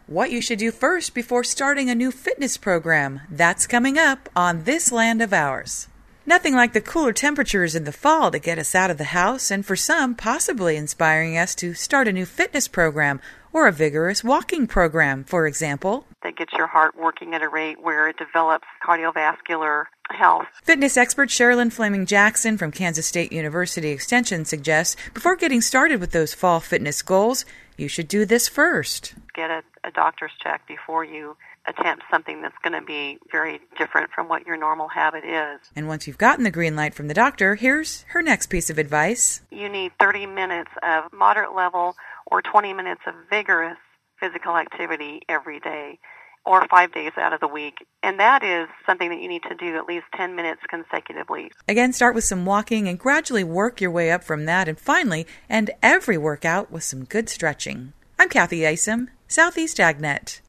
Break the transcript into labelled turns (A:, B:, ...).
A: What you should do first before starting a new fitness program. That's coming up on This Land of Ours. Nothing like the cooler temperatures in the fall to get us out of the house, and for some, possibly inspiring us to start a new fitness program or a vigorous walking program, for example.
B: That gets your heart working at a rate where it develops cardiovascular health.
A: Fitness expert Sherilyn Fleming Jackson from Kansas State University Extension suggests before getting started with those fall fitness goals, you should do this first.
B: Get a doctor's check before you attempt something that's going to be very different from what your normal habit is.
A: And once you've gotten the green light from the doctor, here's her next piece of advice.
B: You need 30 minutes of moderate level or 20 minutes of vigorous physical activity every day, or 5 days out of the week. And that is something that you need to do at least 10 minutes consecutively.
A: Again, start with some walking and gradually work your way up from that. And finally, end every workout with some good stretching. I'm Kathy Isom, Southeast AgNet.